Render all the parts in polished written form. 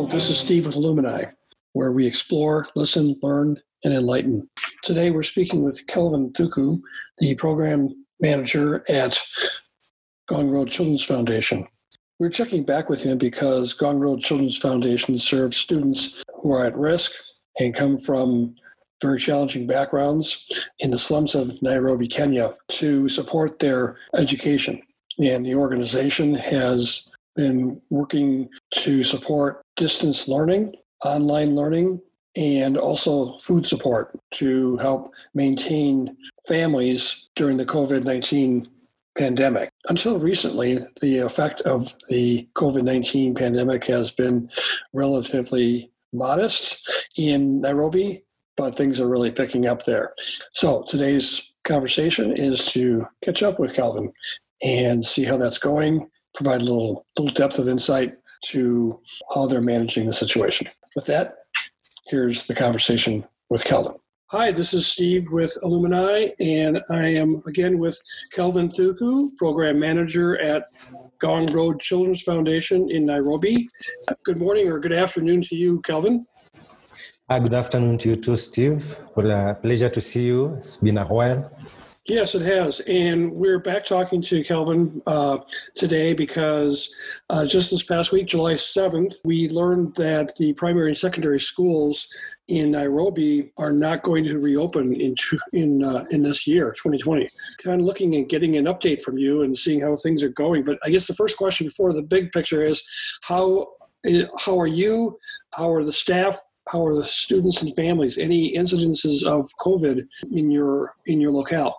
Hello, this is Steve with Illumini, where we explore, listen, learn, and enlighten. Today we're speaking with Kelvin Thuku, the program manager at Gong Road Children's Foundation. We're checking back with him because Gong Road Children's Foundation serves students who are at risk and come from very challenging backgrounds in the slums of Nairobi, Kenya, to support their education. And the organization has been working to support distance learning, online learning, and also food support to help maintain families during the COVID-19 pandemic. Until recently, the effect of the COVID-19 pandemic has been relatively modest in Nairobi, but things are really picking up there. So today's conversation is to catch up with Kelvin and see how that's going, provide a little depth of insight to how they're managing the situation. With that, here's the conversation with Kelvin. Hi, this is Steve with Illumini, and I am again with Kelvin Thuku, Program Manager at Gong Road Children's Foundation in Nairobi. Good morning or good afternoon to you, Kelvin. Good afternoon to you too, Steve. Well, pleasure to see you. It's been a while. Yes, it has. And we're back talking to Kelvin today because just this past week, July 7th, we learned that the primary and secondary schools in Nairobi are not going to reopen in this year, 2020. Kind of looking and getting an update from you and seeing how things are going. But I guess the first question before the big picture is how are you? How are the staff? How are the students and families? Any incidences of COVID in your locale?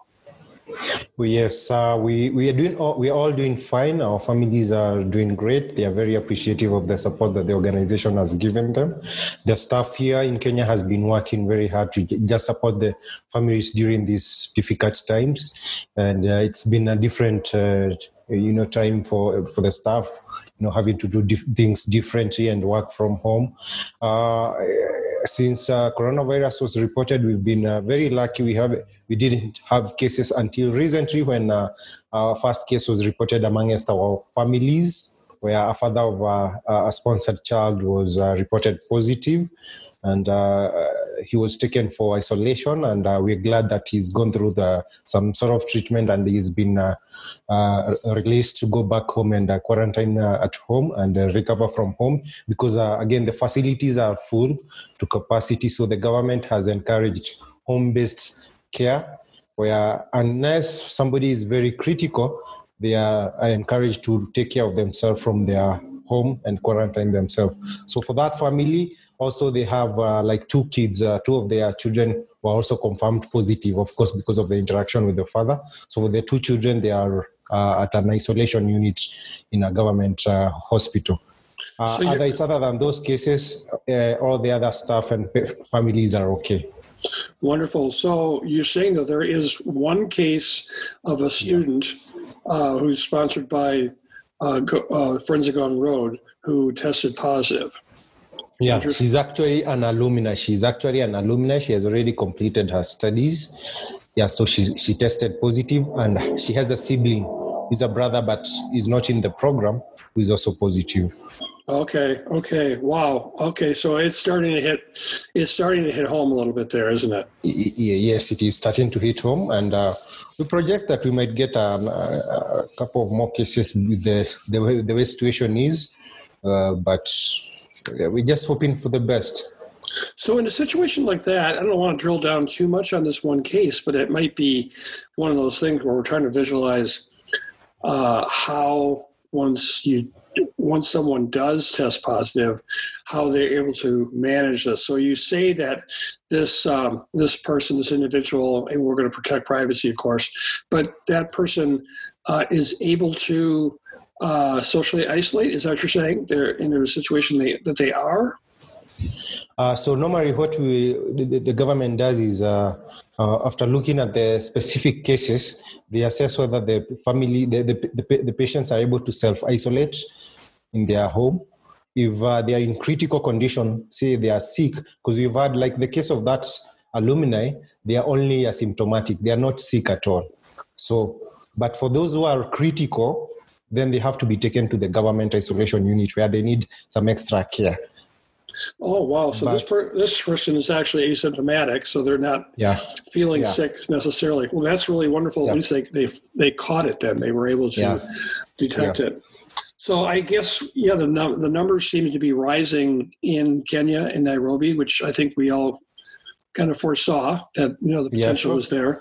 Well, yes, we are all doing fine. Our families are doing great. They are very appreciative of the support that the organization has given them. The staff here in Kenya has been working very hard to just support the families during these difficult times, and it's been a different time for the staff, having to do things differently and work from home. Since coronavirus was reported, we've been very lucky. We didn't have cases until recently when our first case was reported amongst our families, where a father of a sponsored child was reported positive, and he was taken for isolation, and we're glad that he's gone through some sort of treatment, and he's been released to go back home and quarantine at home and recover from home, because again, the facilities are full to capacity. So the government has encouraged home-based care, where unless somebody is very critical, they are encouraged to take care of themselves from their home and quarantine themselves. So for that family, also they have two kids, two of their children were also confirmed positive, of course, because of the interaction with the father. So for the two children, they are at an isolation unit in a government hospital. Other than those cases, all the other staff and families are okay. Wonderful. So you're saying that there is one case of a student who's sponsored by Friends of Gong Road who tested positive. Yeah, she's actually an alumni. She has already completed her studies. Yeah, so she tested positive, and she has a sibling who's a brother, but is not in the program, who is also positive. Okay. Wow. Okay, so it's starting to hit home a little bit there, isn't it? Yes, it is starting to hit home, and we project that we might get a couple of more cases with the way the situation is, but we're just hoping for the best. So in a situation like that, I don't want to drill down too much on this one case, but it might be one of those things where we're trying to visualize how once someone does test positive, how they're able to manage this. So you say that this person, this individual, and we're going to protect privacy, of course, but that person is able to socially isolate. Is that what you're saying? They're in a situation that they are? So normally what the government does is after looking at the specific cases, they assess whether the family, the patients are able to self-isolate in their home. If they are in critical condition, say they are sick, because we've had like the case of that alumni, they are only asymptomatic. They are not sick at all. So, but for those who are critical, then they have to be taken to the government isolation unit where they need some extra care. Oh, wow. So But this person is actually asymptomatic, so they're not yeah, feeling yeah, sick necessarily. Well, that's really wonderful. At yeah, least they caught it then. They were able yeah, to detect yeah. it. So I guess, yeah, the numbers seem to be rising in Kenya and Nairobi, which I think we all kind of foresaw that, the Yeah, potential sure. was there.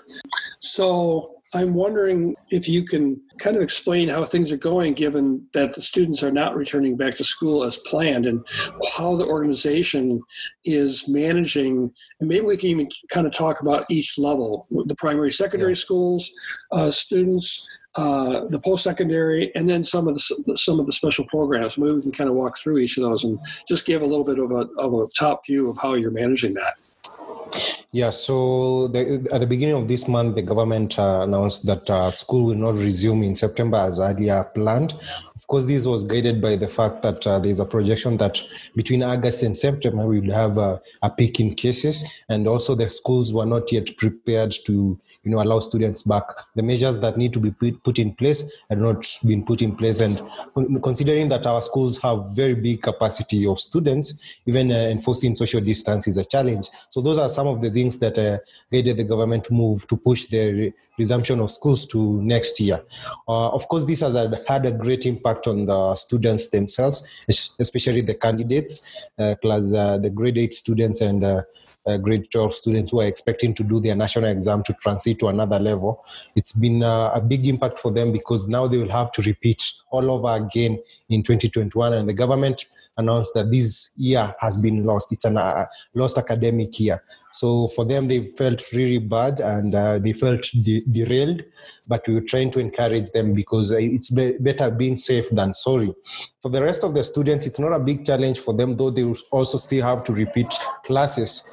So I'm wondering if you can kind of explain how things are going, given that the students are not returning back to school as planned, and how the organization is managing. And maybe we can even kind of talk about each level: the primary, secondary Yeah. schools, students, the post-secondary, and then some of the special programs. Maybe we can kind of walk through each of those and just give a little bit of a top view of how you're managing that. Yeah, so at the beginning of this month, the government announced that school will not resume in September as earlier planned. Of course, this was guided by the fact that there's a projection that between August and September, we would have a peak in cases, and also the schools were not yet prepared to, allow students back. The measures that need to be put in place had not been put in place, and considering that our schools have very big capacity of students, even enforcing social distance is a challenge. So those are some of the things that guided the government move to push the resumption of schools to next year. Of course, this has had a great impact on the students themselves, especially the candidates, plus the grade 8 students and grade 12 students who are expecting to do their national exam to transit to another level. It's been a big impact for them because now they will have to repeat all over again in 2021, and the government announced that this year has been lost. It's a lost academic year. So for them, they felt really bad and they felt derailed, but we were trying to encourage them because it's better being safe than sorry. For the rest of the students, it's not a big challenge for them, though they will also still have to repeat classes.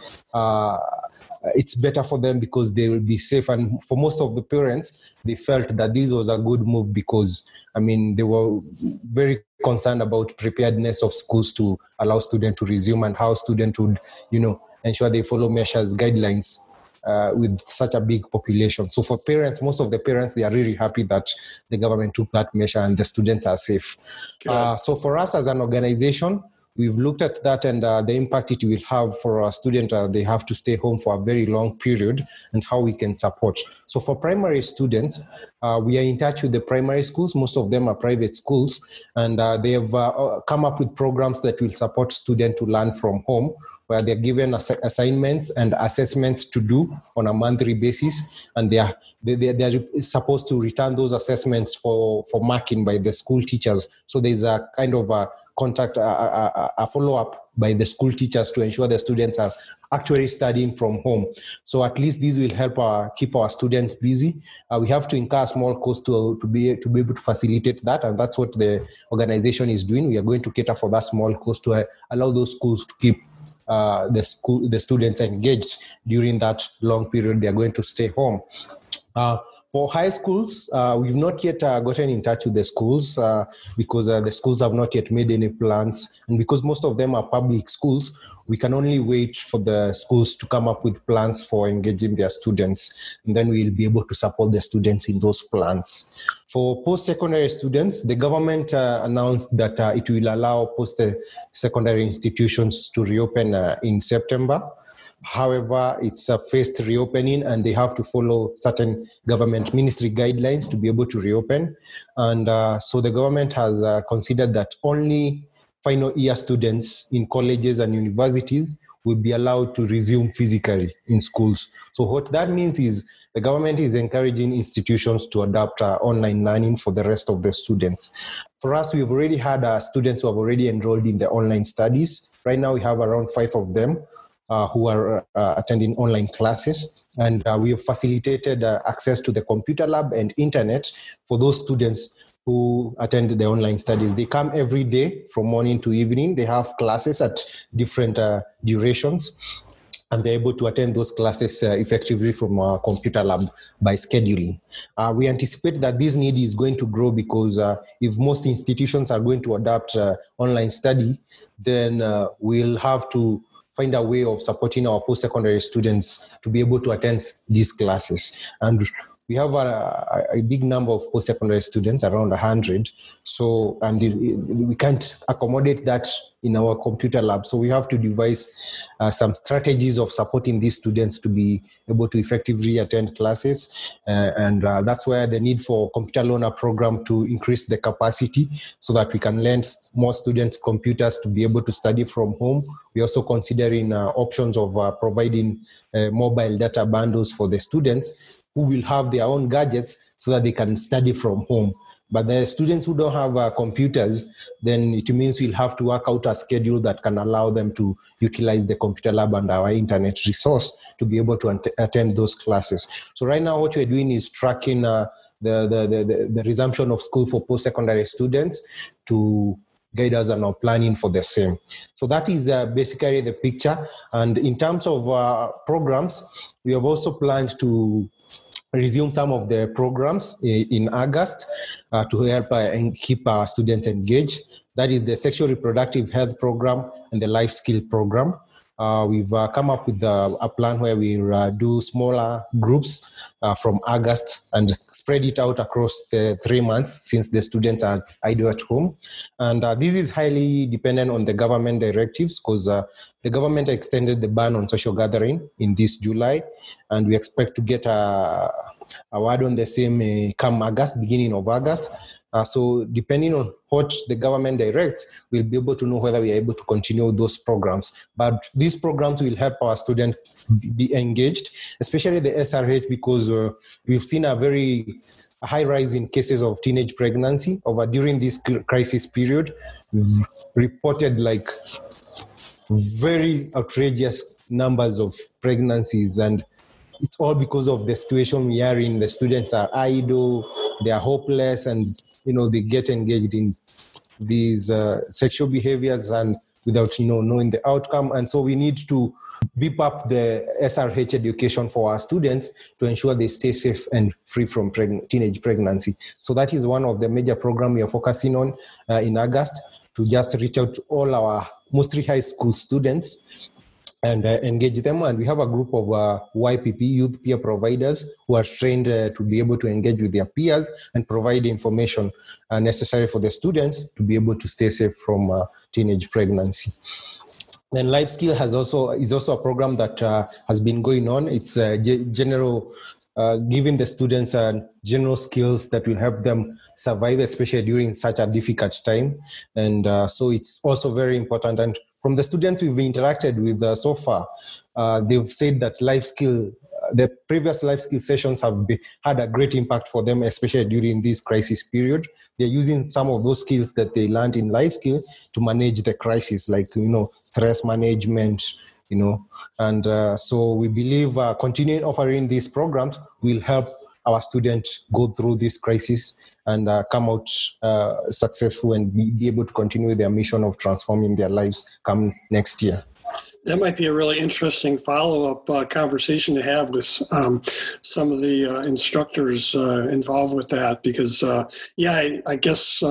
It's better for them because they will be safe. And for most of the parents, they felt that this was a good move because, they were very concerned about preparedness of schools to allow students to resume and how students would, ensure they follow measures, guidelines with such a big population. So for parents, most of the parents, they are really happy that the government took that measure and the students are safe. So for us as an organization, we've looked at that and the impact it will have for our students. They have to stay home for a very long period and how we can support. So for primary students, we are in touch with the primary schools. Most of them are private schools, and they have come up with programs that will support students to learn from home, where they're given assignments and assessments to do on a monthly basis, and they're supposed to return those assessments for marking by the school teachers. So there's a kind of a contact, a follow-up by the school teachers to ensure the students are actually studying from home. So at least this will help keep our students busy. We have to incur a small cost to be able to facilitate that, and that's what the organization is doing. We are going to cater for that small cost to allow those schools to keep the students engaged during that long period they are going to stay home. For high schools, we've not yet gotten in touch with the schools because the schools have not yet made any plans. And because most of them are public schools, we can only wait for the schools to come up with plans for engaging their students. And then we'll be able to support the students in those plans. For post-secondary students, the government announced that it will allow post-secondary institutions to reopen in September. However, it's a phased reopening and they have to follow certain government ministry guidelines to be able to reopen. And so the government has considered that only final year students in colleges and universities will be allowed to resume physically in schools. So what that means is the government is encouraging institutions to adopt online learning for the rest of the students. For us, we've already had students who have already enrolled in the online studies. Right now, we have around 5 of them who are attending online classes. And we have facilitated access to the computer lab and internet for those students who attend the online studies. They come every day from morning to evening. They have classes at different durations, and they're able to attend those classes effectively from our computer lab by scheduling. We anticipate that this need is going to grow because if most institutions are going to adopt online study, then we'll have to find a way of supporting our post-secondary students to be able to attend these classes. And we have a big number of post-secondary students, around 100. So, and we can't accommodate that in our computer lab. So we have to devise some strategies of supporting these students to be able to effectively attend classes. And that's where the need for computer learner program to increase the capacity so that we can lend more students computers to be able to study from home. We're also considering options of providing mobile data bundles for the students who will have their own gadgets so that they can study from home. But the students who don't have computers, then it means we'll have to work out a schedule that can allow them to utilize the computer lab and our internet resource to be able to attend those classes. So right now what we're doing is tracking the resumption of school for post-secondary students to guide us on our planning for the same. So that is basically the picture. And in terms of programs, we have also planned to resume some of the programs in August to help and keep our students engaged. That is the sexual reproductive health program and the life skill program. We've come up with a plan where we do smaller groups from August and spread it out across the 3 months since the students are idle at home. And this is highly dependent on the government directives because the government extended the ban on social gathering in this July, and we expect to get a word on the same come August, beginning of August. So depending on what the government directs, we'll be able to know whether we are able to continue those programs. But these programs will help our students be engaged, especially the SRH, because we've seen a very high rise in cases of teenage pregnancy during this crisis period. We've reported like very outrageous numbers of pregnancies, and it's all because of the situation we are in. The students are idle, they are hopeless, and they get engaged in these sexual behaviors and without knowing the outcome. And so we need to beef up the SRH education for our students to ensure they stay safe and free from teenage pregnancy. So that is one of the major programs we are focusing on in August, to just reach out to all our mostly high school students and engage them. And we have a group of YPP, youth peer providers, who are trained to be able to engage with their peers and provide information necessary for the students to be able to stay safe from teenage pregnancy. Then Life Skill is also a program that has been going on. It's general, giving the students general skills that will help them survive, especially during such a difficult time. And so it's also very important. And from the students we've interacted with so far, they've said that the previous life skill sessions have had a great impact for them, especially during this crisis period. They're using some of those skills that they learned in life skill to manage the crisis, like, stress management, and so we believe continuing offering these programs will help our students go through this crisis and come out successful and be able to continue their mission of transforming their lives come next year. That might be a really interesting follow-up conversation to have with some of the instructors involved with that, because, I guess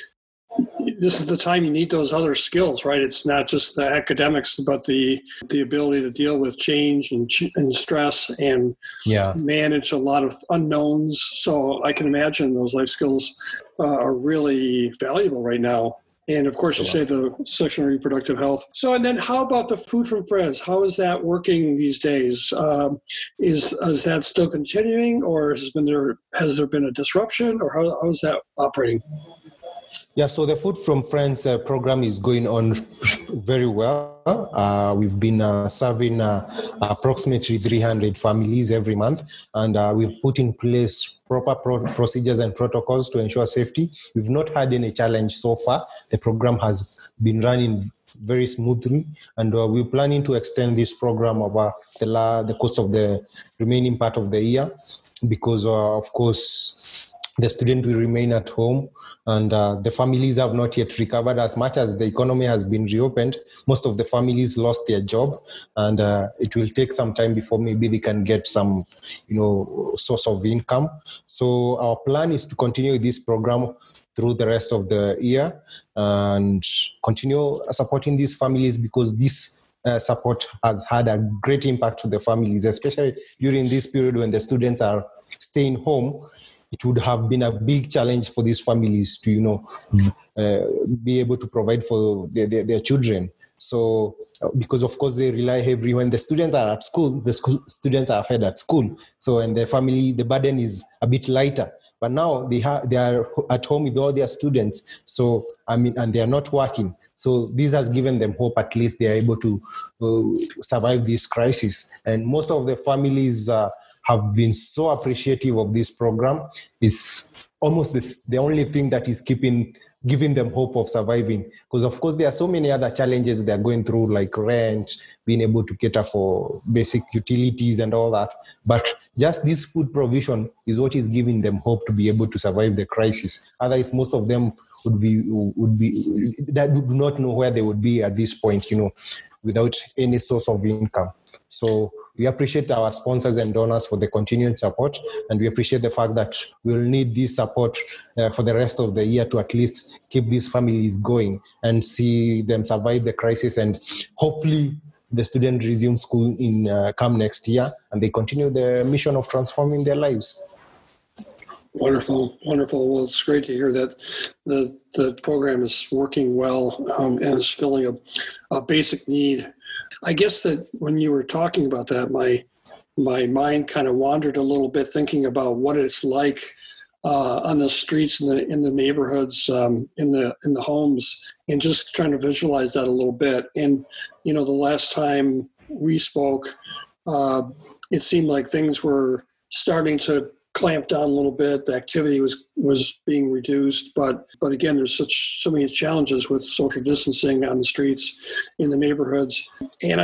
this is the time you need those other skills, right? It's not just the academics, but the ability to deal with change and stress and manage a lot of unknowns. So I can imagine those life skills are really valuable right now. And of course, you say the sexual and reproductive health. So, and then how about the Food from Friends? How is that working these days? Is that still continuing, or has there been a disruption, or how is that operating? Yeah, so the Food from Friends program is going on very well. We've been serving approximately 300 families every month, and we've put in place proper procedures and protocols to ensure safety. We've not had any challenge so far. The program has been running very smoothly, and we're planning to extend this program over the course of the remaining part of the year, because of course the student will remain at home, and the families have not yet recovered. As much as the economy has been reopened, most of the families lost their job, and it will take some time before maybe they can get some, source of income. So our plan is to continue this program through the rest of the year and continue supporting these families, because this support has had a great impact to the families, especially during this period when the students are staying home, it would have been a big challenge for these families to, be able to provide for their children. So, because of course they rely heavily when the students are at school, students are fed at school. So, and the family, the burden is a bit lighter. But now they are at home with all their students. So, and they are not working. So this has given them hope. At least they are able to survive this crisis. And most of the families have been so appreciative of this program. It's almost the only thing that is giving them hope of surviving. Because of course there are so many other challenges they're going through, like rent, being able to cater for basic utilities and all that. But just this food provision is what is giving them hope to be able to survive the crisis. Otherwise, most of them would be that do not know where they would be at this point, without any source of income. So we appreciate our sponsors and donors for the continued support, and we appreciate the fact that we'll need this support for the rest of the year to at least keep these families going and see them survive the crisis, and hopefully the students resume school in come next year and they continue the mission of transforming their lives. Wonderful. Well, it's great to hear that the program is working well and is filling a basic need. I guess that when you were talking about that, my mind kind of wandered a little bit, thinking about what it's like on the streets in the neighborhoods, in the homes, and just trying to visualize that a little bit. And the last time we spoke, it seemed like things were starting to clamp down a little bit. The activity was being reduced, but again, there's so many challenges with social distancing on the streets in the neighborhoods. And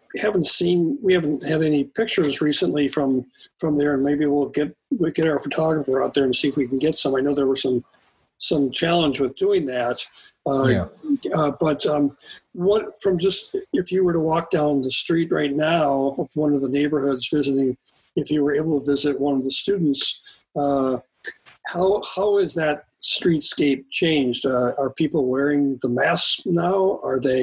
we haven't had any pictures recently from there, and maybe we'll get our photographer out there and see if we can get some. I know there were some challenge with doing that. But if you were to walk down the street right now of one of the neighborhoods visiting, if you were able to visit one of the students, how is that streetscape changed? Are people wearing the masks now?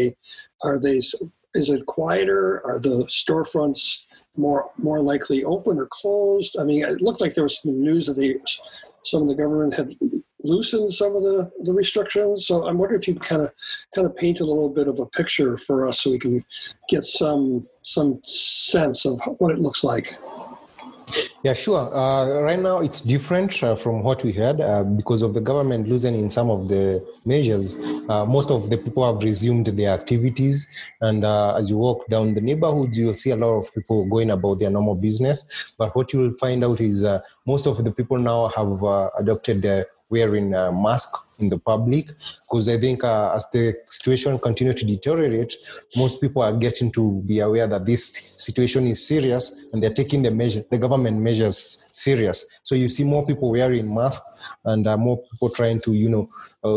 Is it quieter? Are the storefronts more likely open or closed? I mean, it looked like there was some news that some of the government had loosened some of the restrictions. So I'm wondering if you kind of paint a little bit of a picture for us so we can get some sense of what it looks like. Yeah, sure. Right now it's different from what we had because of the government loosening some of the measures. Most of the people have resumed their activities, and as you walk down the neighborhoods, you'll see a lot of people going about their normal business. But what you will find out is most of the people now have adopted wearing a mask in the public, because I think as the situation continues to deteriorate, most people are getting to be aware that this situation is serious and they're taking the government measures serious. So you see more people wearing masks and more people trying to,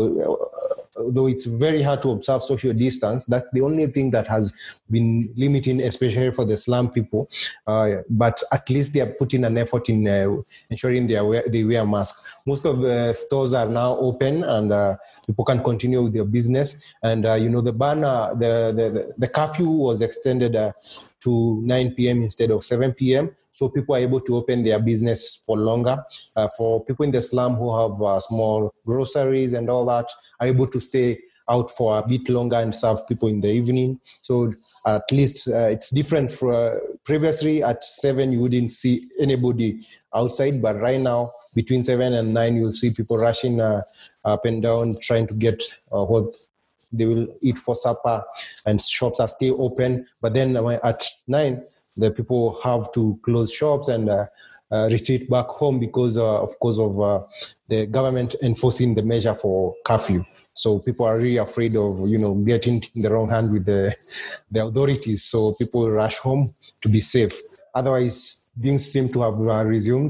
though it's very hard to observe social distance, that's the only thing that has been limiting, especially for the slum people. But at least they are putting an effort in ensuring they wear masks. Most of the stores are now open and people can continue with their business. And, the ban, the curfew was extended to 9 p.m. instead of 7 p.m. So people are able to open their business for longer. For people in the slum who have small groceries and all that, are able to stay out for a bit longer and serve people in the evening. So at least it's different from previously. At 7, you wouldn't see anybody outside, but right now between 7 and 9, you'll see people rushing up and down, trying to get what they will eat for supper, and shops are still open. But then at 9, the people have to close shops and retreat back home because, of course, of the government enforcing the measure for curfew. So people are really afraid of, getting in the wrong hand with the authorities. So people rush home to be safe. Otherwise, things seem to have resumed.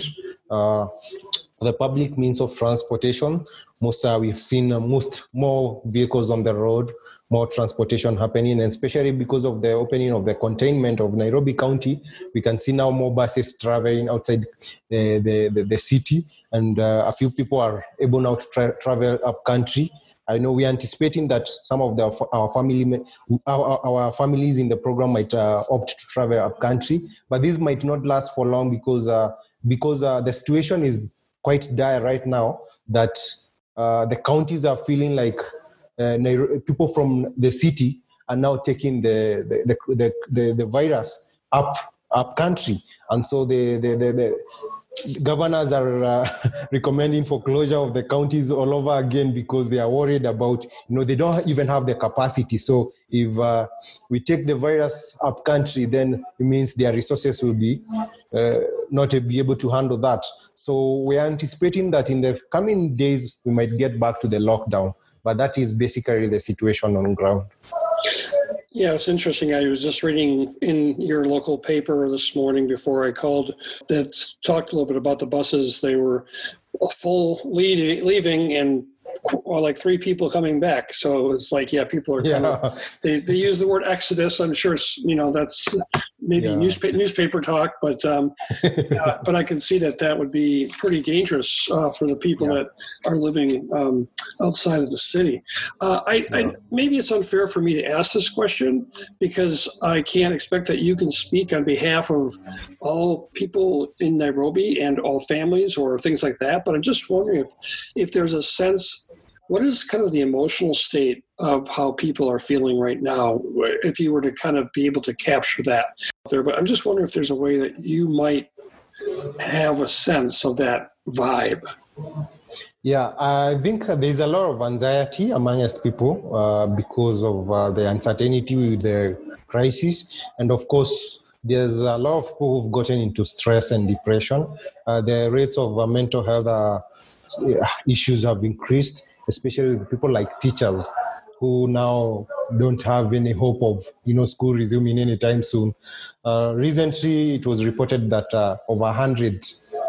The public means of transportation, we've seen more vehicles on the road, more transportation happening, and especially because of the opening of the containment of Nairobi County, we can see now more buses traveling outside the city, and a few people are able now to travel up country. I know we're anticipating that some of our families in the program might opt to travel up country, but this might not last for long because because the situation is quite dire right now, that the counties are feeling like people from the city are now taking the virus up country, and so the governors are recommending for closure of the counties all over again, because they are worried about, they don't even have the capacity. So if we take the virus up country, then it means their resources will be not be able to handle that. So we are anticipating that in the coming days we might get back to the lockdown, but that is basically the situation on ground. Yeah, it's interesting. I was just reading in your local paper this morning before I called that talked a little bit about the buses. They were full leaving and like 3 people coming back. So it's like, people are kind of, they use the word exodus. I'm sure it's, that's maybe newspaper talk, but but I can see that would be pretty dangerous for the people that are living outside of the city. I maybe it's unfair for me to ask this question, because I can't expect that you can speak on behalf of all people in Nairobi and all families or things like that. But I'm just wondering if there's a sense, what is kind of the emotional state of how people are feeling right now, if you were to kind of be able to capture that there? But I'm just wondering if there's a way that you might have a sense of that vibe. Yeah, I think there's a lot of anxiety amongst people because of the uncertainty with the crisis. And of course, there's a lot of people who've gotten into stress and depression. The rates of mental health issues have increased, especially with people like teachers who now don't have any hope of, school resuming anytime soon. Recently, it was reported that over 100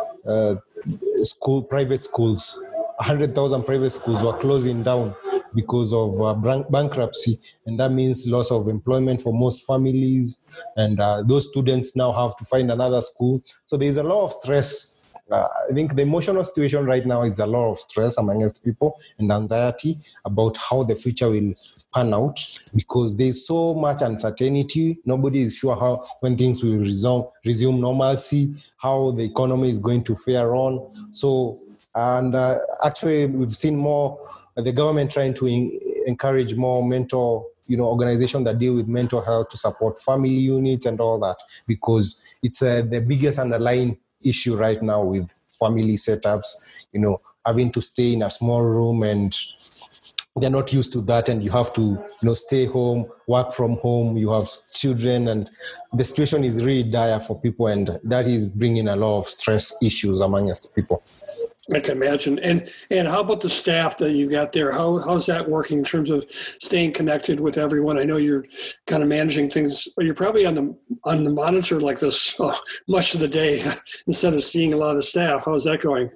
private schools, 100,000 private schools were closing down because of bankruptcy, and that means loss of employment for most families, and those students now have to find another school. So there's a lot of stress. I think the emotional situation right now is a lot of stress amongst people and anxiety about how the future will pan out, because there's so much uncertainty. Nobody is sure when things will resume normalcy, how the economy is going to fare on. So, and actually we've seen more the government trying to encourage more mental, organizations that deal with mental health to support family units and all that, because it's the biggest underlying issue right now with family setups, having to stay in a small room, and they're not used to that, and you have to stay home, work from home, you have children, and the situation is really dire for people, and that is bringing a lot of stress issues amongst people. I can imagine. And how about the staff that you've got there? How's that working in terms of staying connected with everyone? I know you're kind of managing things, but you're probably on the monitor like this much of the day instead of seeing a lot of staff. How's that going?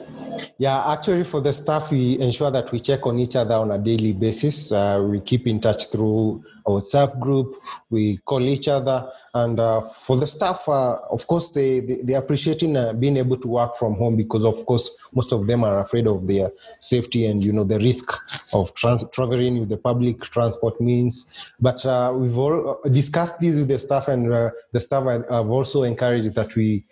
Yeah, actually for the staff, we ensure that we check on each other on a daily basis. We keep in touch through a WhatsApp group. We call each other. And for the staff, of course, they're appreciating being able to work from home, because, of course, most of them are afraid of their safety and, the risk of traveling with the public transport means. But we've all discussed this with the staff, and the staff have also encouraged that we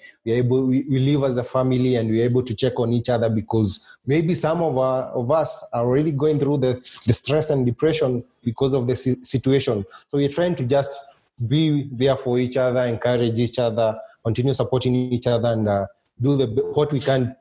live as a family, and we're able to check on each other, because maybe some of us are already going through the stress and depression because of the situation. So we're trying to just be there for each other, encourage each other, continue supporting each other, and do what we can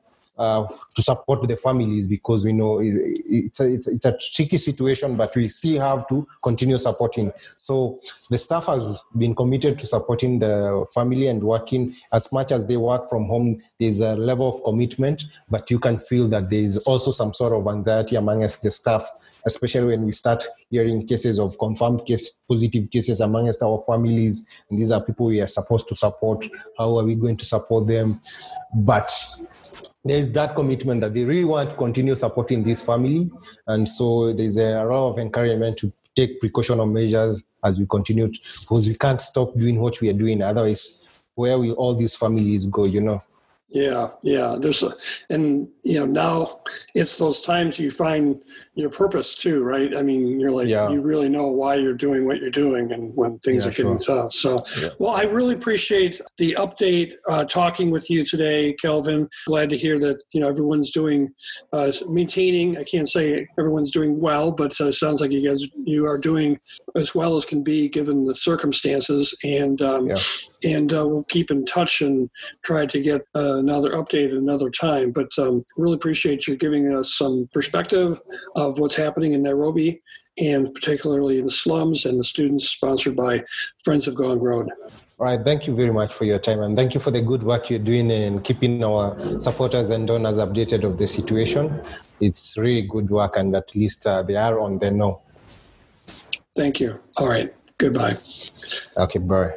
to support the families, because we know it's a tricky situation, but we still have to continue supporting. So the staff has been committed to supporting the family and working as much as they work from home. There's a level of commitment, but you can feel that there's also some sort of anxiety amongst the staff, especially when we start hearing cases of confirmed positive cases amongst our families. And these are people we are supposed to support. How are we going to support them? But there is that commitment that they really want to continue supporting this family. And so there's a lot of encouragement to take precautionary measures as we continue, because we can't stop doing what we are doing. Otherwise, where will all these families go, Yeah. And now it's those times you find your purpose too, right? I mean, you're like, you really know why you're doing what you're doing, and when things are getting tough. So, well, I really appreciate the update, talking with you today, Kelvin. Glad to hear that, everyone's doing, maintaining, I can't say everyone's doing well, but it sounds like you are doing as well as can be given the circumstances, and we'll keep in touch and try to get another update at another time. But really appreciate you giving us some perspective of what's happening in Nairobi, and particularly in the slums and the students sponsored by Friends of Gong Road. All right. Thank you very much for your time, and thank you for the good work you're doing in keeping our supporters and donors updated of the situation. It's really good work, and at least they are on the know. Thank you. All right. Goodbye. Okay, bye.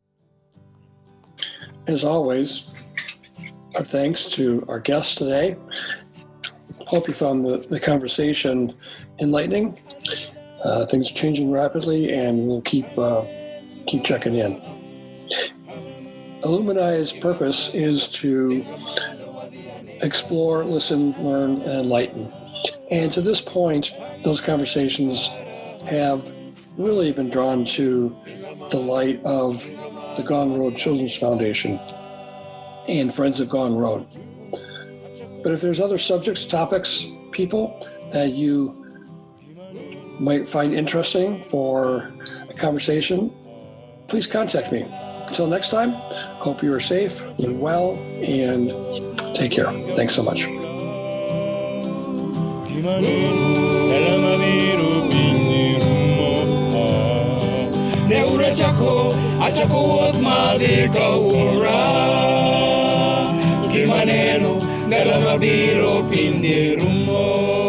As always, our thanks to our guests today. Hope you found the conversation enlightening. Things are changing rapidly, and we'll keep checking in. Illumini's purpose is to explore, listen, learn, and enlighten. And to this point, those conversations have really been drawn to the light of the Gong Road Children's Foundation and Friends of Gong Road. But if there's other subjects, topics, people that you might find interesting for a conversation, please contact me. Until next time, hope you are safe and well, and take care. Thanks so much. Neura chako, achako woth madhi kawuora. Kimaneno, ndalo mabiro piny rumo.